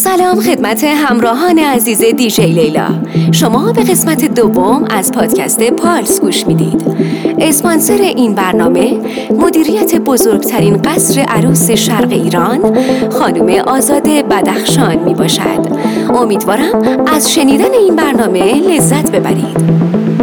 سلام خدمت همراهان عزیز دیجی لیلا. شما به قسمت دوم از پادکست پالس گوش میدید. اسپانسر این برنامه مدیریت بزرگترین قصر عروس شرق ایران خانم آزاده بدخشان می باشد. امیدوارم از شنیدن این برنامه لذت ببرید.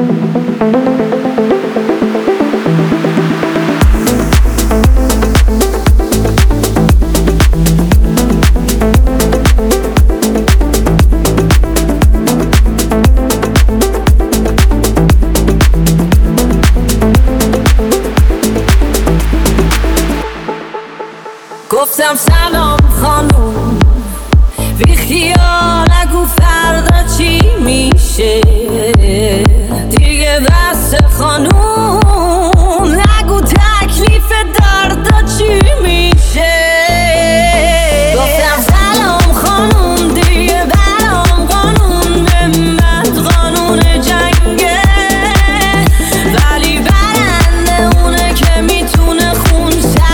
گفتم سلام خانوم، بی خیال نگو فردا چی میشه دیگه، بس خانوم نگو تکلیف دردا چی میشه. گفتم سلام خانوم، دیگه برام قانون به من قانون جنگه، ولی برنده اونه که میتونه خون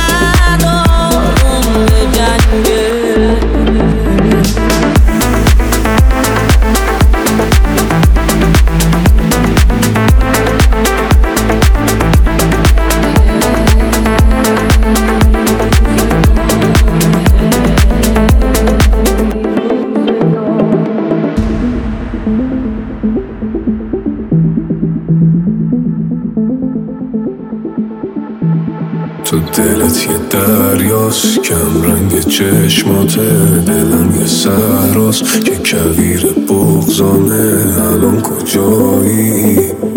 تو دلت یه دریاست، کم رنگ چشماته، دلم یه صحراست که کویر بغضانه. الان کجایی؟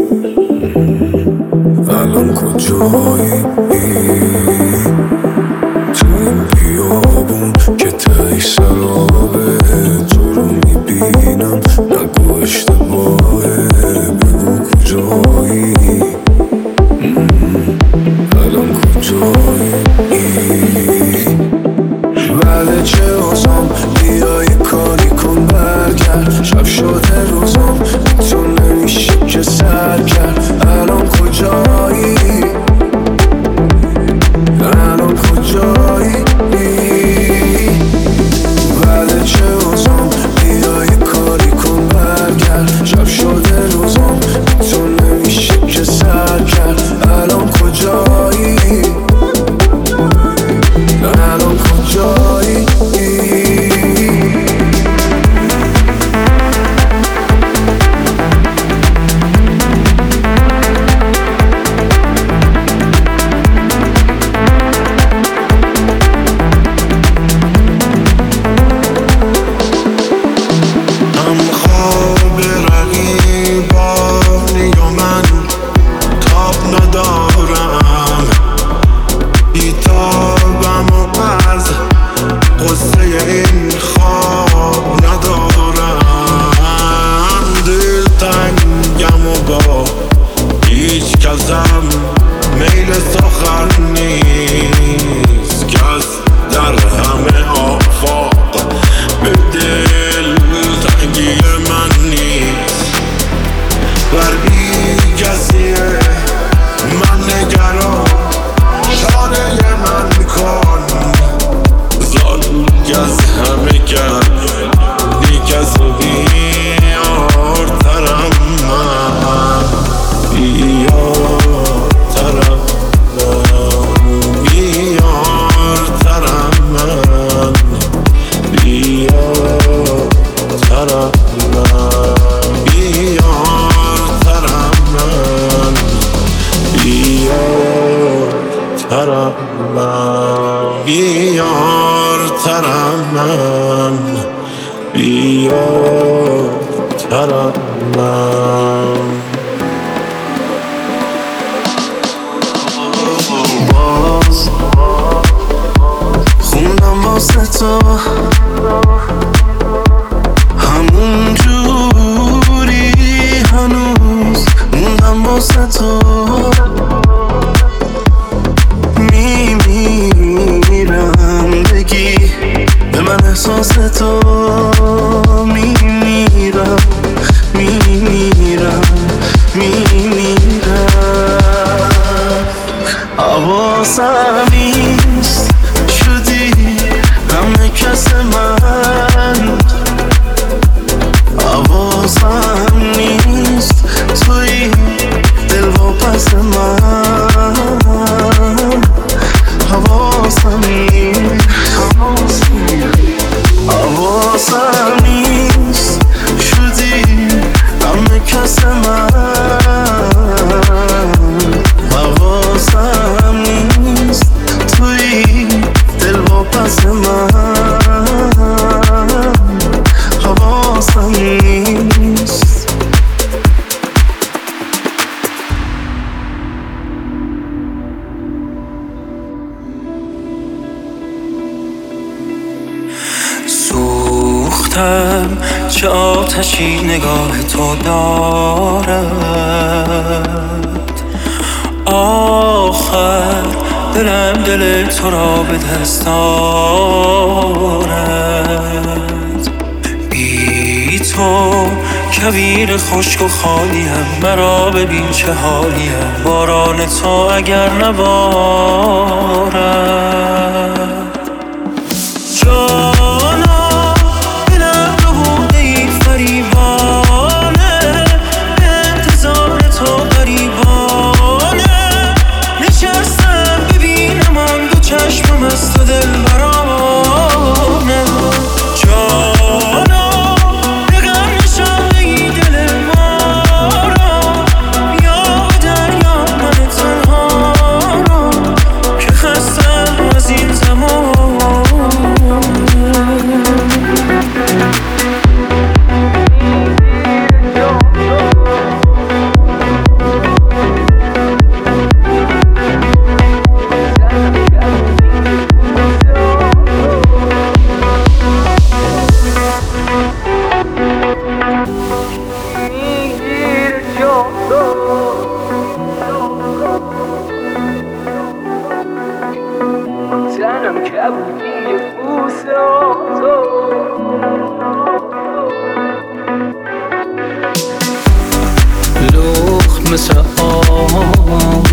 الان کجایی؟ تو این بیابون که تایی سرابه، تو رو میبینم نگو اشتباهه، بگو کجایی؟ الان کجایی؟ بله چه اوزام، بیا یه کاری کن برگرد، شب شده روزام تو نمیشه که سر کرد. الان کجایی؟ الان کجایی؟ بله چه اوزام، بیا یه کاری کن برگرد، شب شده روزام تو نمیشه که سر کرد. الان کجایی؟ الان کجایی؟ باز خوندم واسه تو همون جوری، هنوز موندم واسه تو. میمیرم بگی به من احساس تو، میمیرم میمیرم میمیرم. حواسم نیست شدی همه کس من، حواسم نیست شدی غم کس من حواسم نیست توی دل با پس من حواسم نیست سوختم چه آتشی نگاه تو دارد آخر دلم دل تو را به دست آرد بی تو کویر خشک و خالیم مرا ببین چه حالیم باران تو اگر نبارد جانا دلم رو بوده این فریبانه به انتظار تو غریبانه نشستم ببینم آن دو چشمم از تو دل برانه جانا بگم نشانه ای دل ما را بیا به دریا من تنها را که خستم از این زمان لخت مثل آب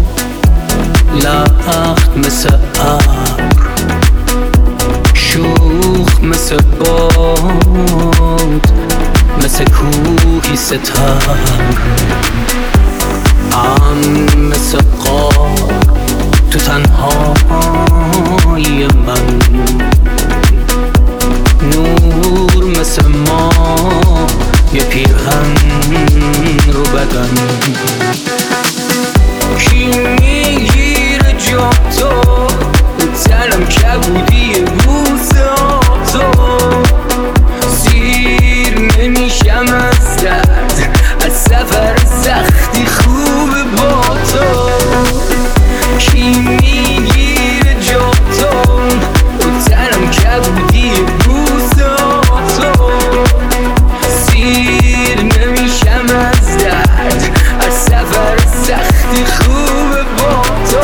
لخت مثل ابر شوخ مثل باد مثل کوهی ستر مثل غار تو تنهایی من نور مثل ما یه پیرهن رو بدن کی میگیره جا تو تنم کبودی بوساتو سیر نمیشم از درد از سفر سختی خوب با تو کی میگیره جا تو تنم کبودی بوساتو سیر نمیشم از درد از سفر سختی خوب با تو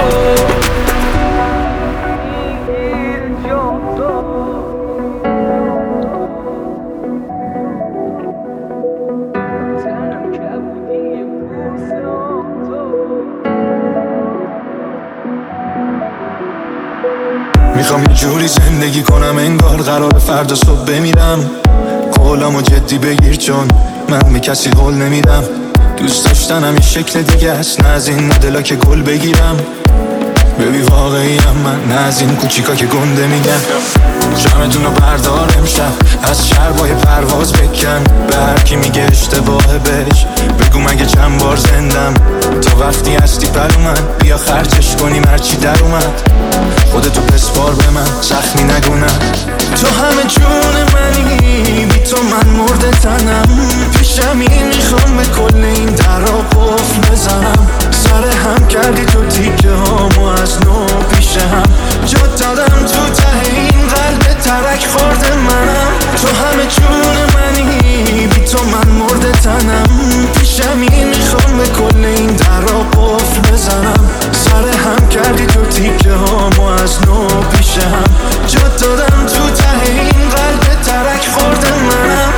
میخوام یه جوری زندگی کنم انگار قرار فردا صبح بمیرم قولامو جدی بگیر چون من به کسی قول نمیدم دوست داشتنم یه شکل دیگه است نه از این دلا که گل بگیرم ببی واقعی هم من نه از این کوچیکا که گنده میگن شمتونو بردار امشب از شربای پرواز بکن به هر کی میگه اشتباهه بهش بگو مگه چند بار زندم تا وقتی هستی پر من بیا خرجش کنیم هرچی در اومد خودتو بسپار به من زخمی نگونم تو همه جون منی بی تو من مرده تنم پیشمی میخوام به کل این در را قفل بزنم سر هم کردی تو تیکه هامو از نو پیش هم جا دادم تو ته این قلب ترک خورده منم تو همه جون منی بی تو من مرده تنم پیشمی میخوام به کل این در را قفل بزنم سر هم کردی تو تیکه هامو از نو پیش هم جا دادم تو ته این قلب ترک خورده منم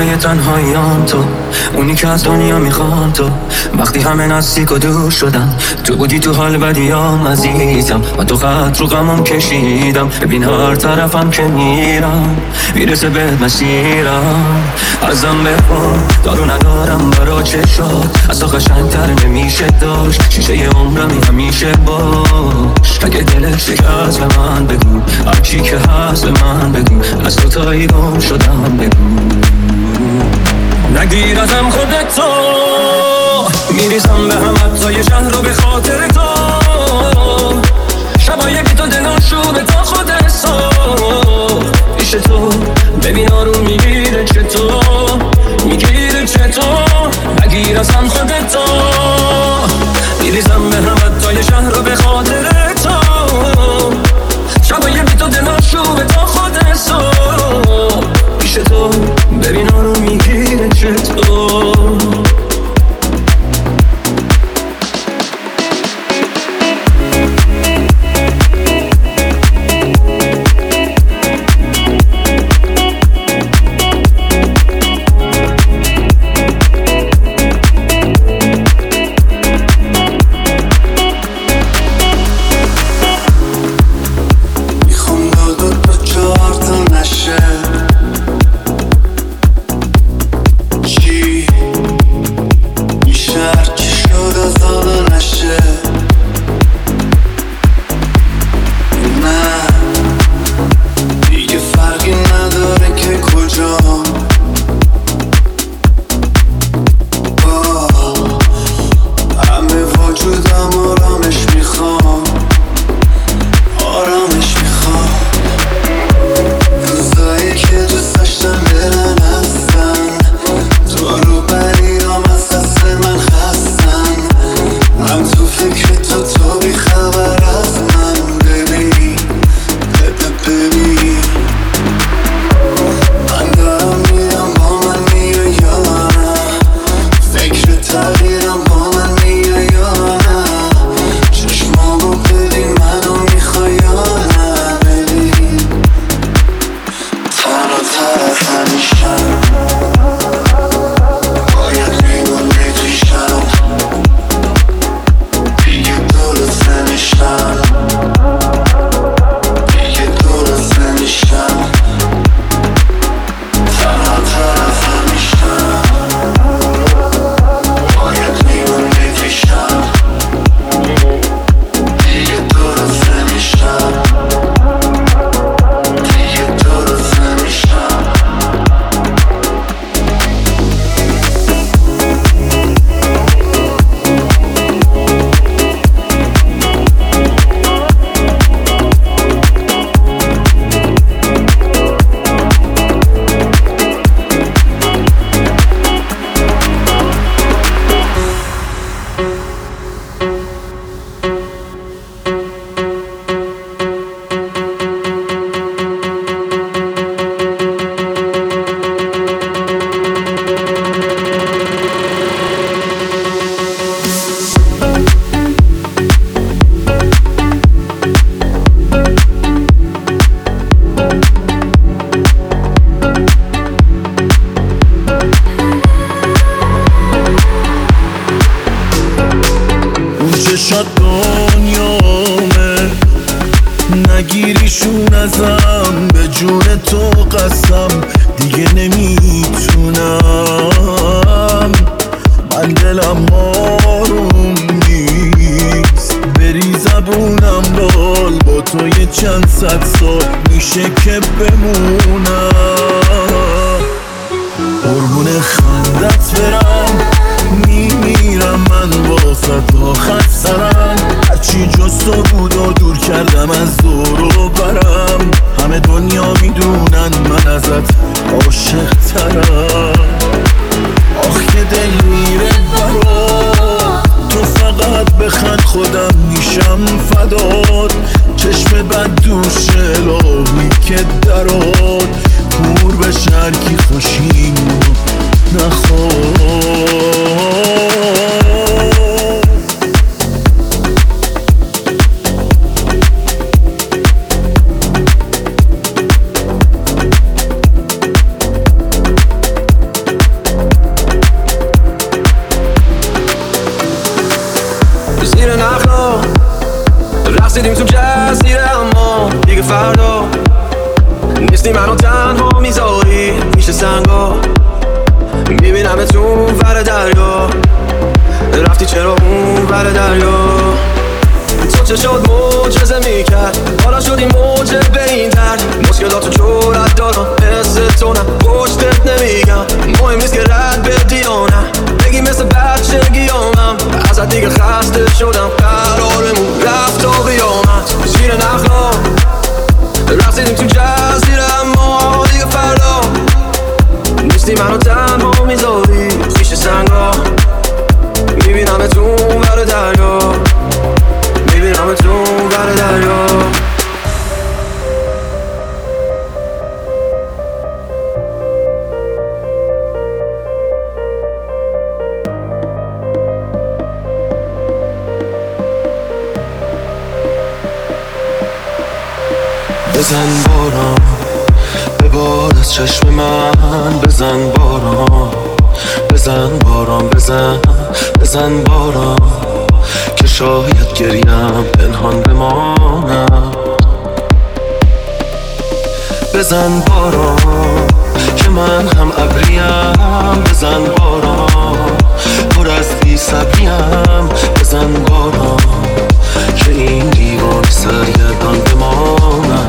همه تنهاییام تو، اونی که از دنیا میخوام تو. وقتی همه نزدیک و دور شدن، تو بودی تو حال بدیام عزیزم. من تو خط رو غمم کشیدم، ببین هر طرفم که میرم میرسه بهت مسیرم. ازم بخواه دارو ندارم برا چشات، از تو قشنگتر نمیشه داشت. شیشه عمرمی همیشه باش، اگه دلت شکست به من بگو، هرچی که هست به من بگو. از تو تایی گم شدم بگو، نگیر ازم خودتو. میریزم به هم حتی یه شهر رو به خاطر تو. شبای بی تو دلاشو به تا خود حساب پیش تو. ببین آروم میگیره چطور، میگیره چطور. نگیر ازم خودتو. میریزم به هم حتی یه شهر رو به خاطر تو. شبای بی تو دلاشو به تا خود حساب پیش تو. ببین آروم میگیره چطور. چشات دنیامه، نگیریشون ازم، به جون تو قسم دیگه نمیتونم. من دلم آروم نیست، بری زبونم لال، با تو یه چند صد سال میشه که بمونم. قربون خندت برم، میمیرم من واسه تا خط سرم. هرچی جز تو بود و دور کردم از دور و برم. همه دنیا میدونن من ازت عاشق ترم. آخ که دل میره برات، تو فقط بخند خودم میشم فدات. چشم بد دوش الهی که درات، کور به شرکی خوشیمونو نخواد. فردا نیستی منو تنها میذاری پیش سنگا، میبینم تو اون ور دریا، رفتی چرا اون ور دریا؟ تو چه شد معجزه میکرد حالا شدی موجه به این درد، مشکلاتو جورت دارم حس تو نه پشتت نمیگم، مهم نیست که رد بدی یا نه، بگی مثل بچگیامم ازت دیگه خسته شدم، قرارمون رفت تا قیامت زیر نخلا رفتیدیم تو جزیره اما دیگه فردا نیستی منو تنها میذاری پیش سنگا، میبینم تو اون ور دریا، میبینم تو اون ور دریا. بزن باران ببار از چشم من، بزن باران بزن باران بزن باران که شاید گریم پنهان بمانم، بزن باران که من هم ابریم، بزن باران پر از بی صبریم، بزن باران که این دیوان سرگردان بمانم.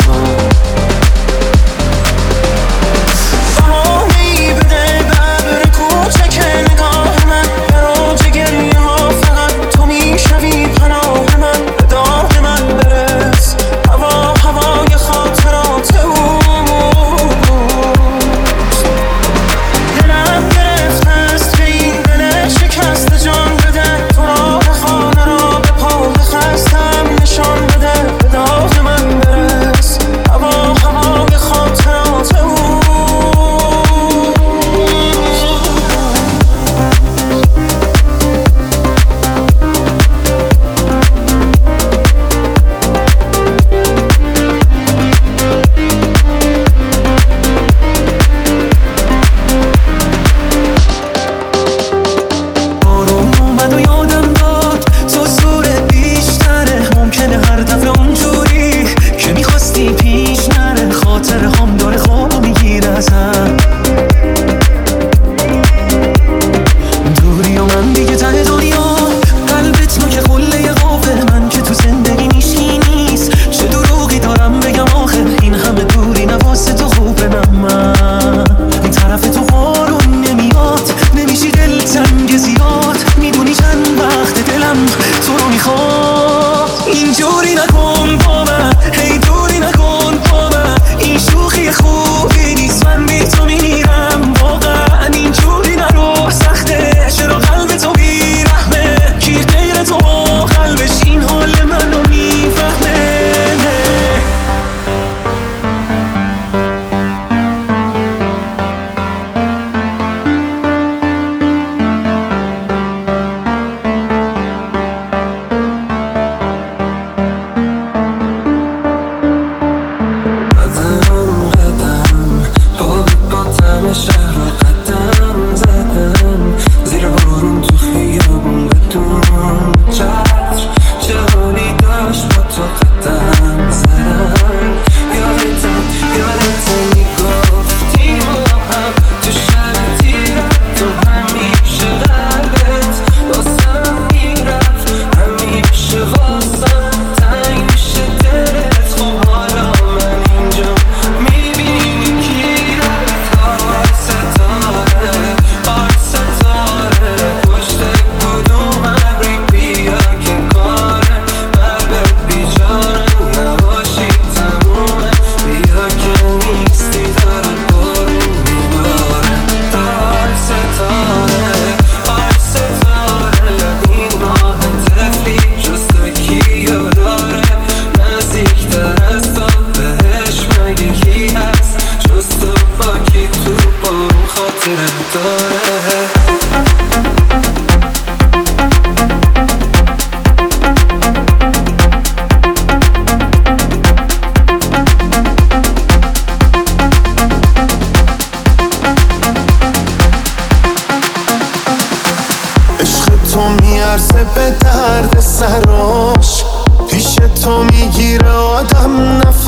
میارزه به درد سراش، پیش تو میگیره آدم نفس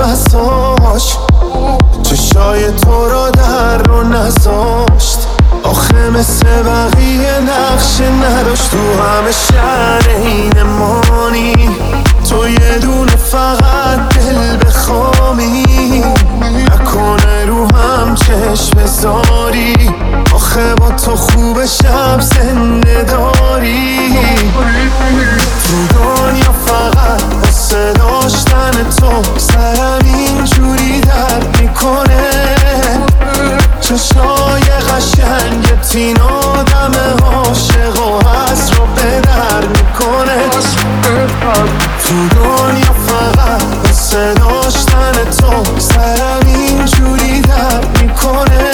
مساج چشای تو را در رو نذاشت. آخه مثل بقیه نقش نداشت، تو همه شهر این مانی، تو یه دونه فقط دل بخوامی، نکنه رو هم چشم بذاری. آخه با تو خوب شب زنده داری، تو دنیا فقط واسه داشتن تو سرم اینجوری درد میکنه. چشای قشنگت این آدم عاشق و حس رو به در میکنه. تو دنیا فقط واسه داشتن تو سرم اینجوری درد میکنه.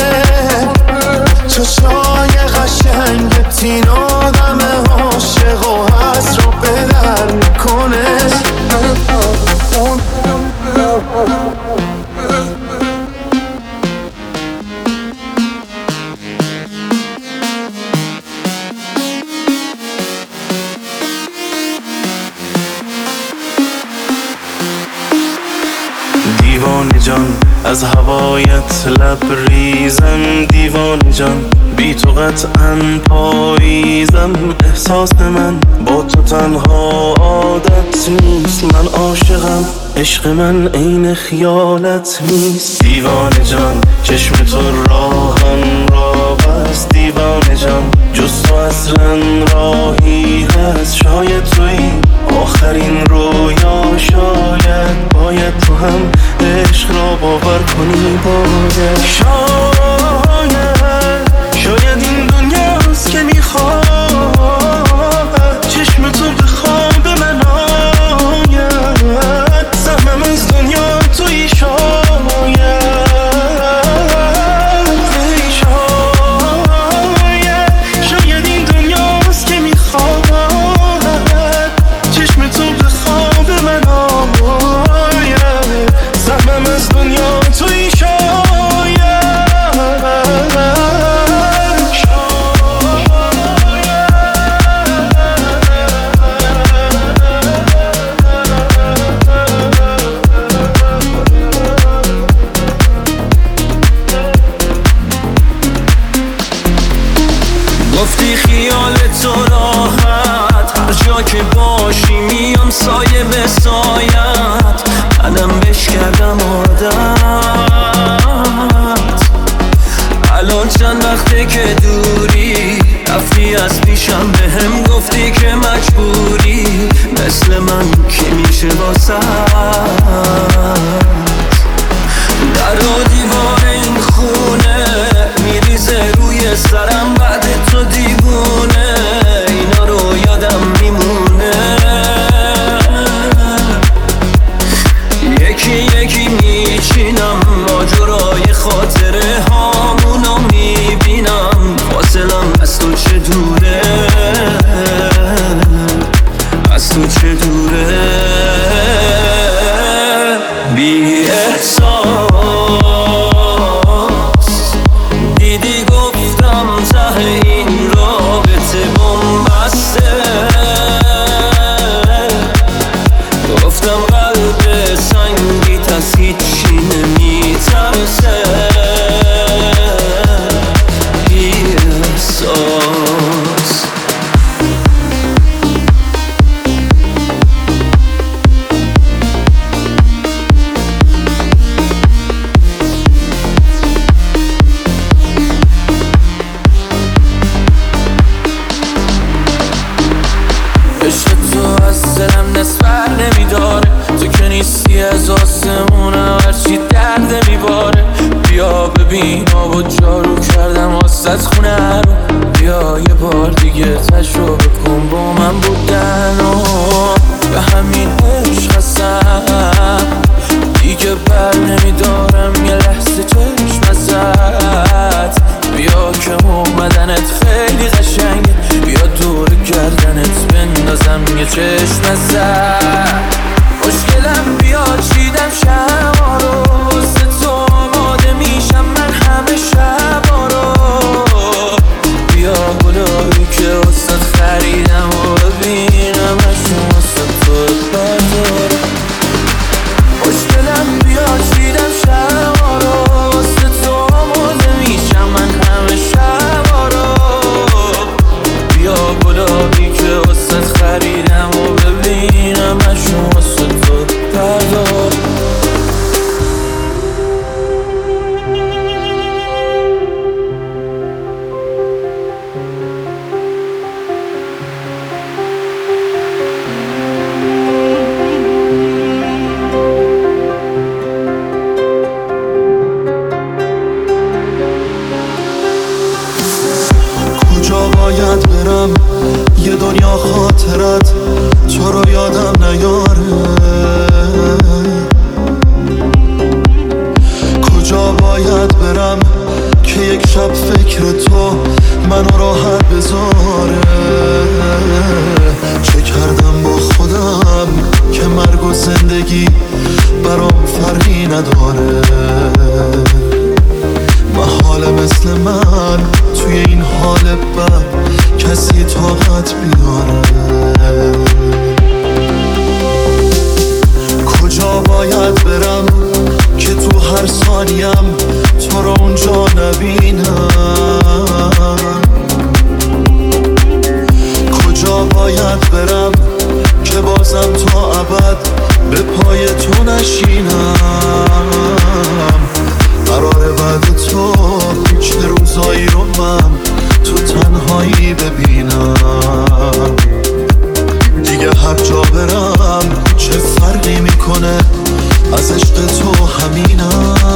چشای قشنگت این آدم عاشق و حس رو به در میکنه. دیوانه جان از هوایت لبریزم، دیوانه جان بی تو قطعاً پاییزم. احساس من با تو تنها عادت نیست، من عاشقم عشق من عین خیالت نیست. دیوانه جان چشم تو راهم را بست، دیوانه جان جز تو اصلا راهی هست. شاید توی آخرین رویا، شاید باید تو هم عشق را باور کنی. باید شاید این دنیاست که میخواد چشم تو به خواب من آید. سهمم از دنیا توی شاید این دنیاست که میخواد چشم تو به خواب من آید. سهمم از دنیا توی گفتی خیال تو راحت، هر جا که باشی میام سایه به سایت. منم بش کردم عادت، الان چند وقته که دوری، رفتی از پیشم بهم گفتی که مجبوری. مثل من که میشه واسه در و دیوار این خونه میریزه روی سرم، بعد تو دیوونه اینا رو یادم میمونه. یکی یکی میچینم ماجرای خاطره هامونو میبینم. فاصلم از تو چه دوره، از تو چه دوره. بی احساس دیدی گفتم ته این رابطه بنبسته، گفتم قلب سنگیت از هیچی نمیترسه. بی احساس عشق تو از دلم نسبر نمیداره، تو که نیستی از آسمونم هرچی درد میباره. بیا ببین آب و جارو کردم واسه خونه رو، بیا یه بار دیگه تجربه کن با من بودن و به همین عشق هستم. دیگه بر نمیدارم یه لحظه چشم ازت. بیا که اومدنت خیلی قشنگه، بیا دور گردنت بندازم یه چشم ازت. مشکلم بیا چیدم شما رو، واسه تو آماده میشم من همه شبا رو. بیا گلایی که واسه خریدم و ببینم اشون واسه تو برداره. مشکلم بیا باید برم که یک شب فکر تو منو راحت بذاره. چه کردم با خودم که مرگ و زندگی برام فرقی نداره. محاله مثل من توی این حال بد کسی طاقت بیاره. کجا باید برم که تو هر ثانیم تو رو اونجا نبینم؟ کجا باید برم که بازم تا ابد به پای تو نشینم؟ قراره بعد تو چه روزایی رو من تو تنهایی ببینم؟ دیگه هر جا برم چه فرقی میکنه، از عشق تو همینم.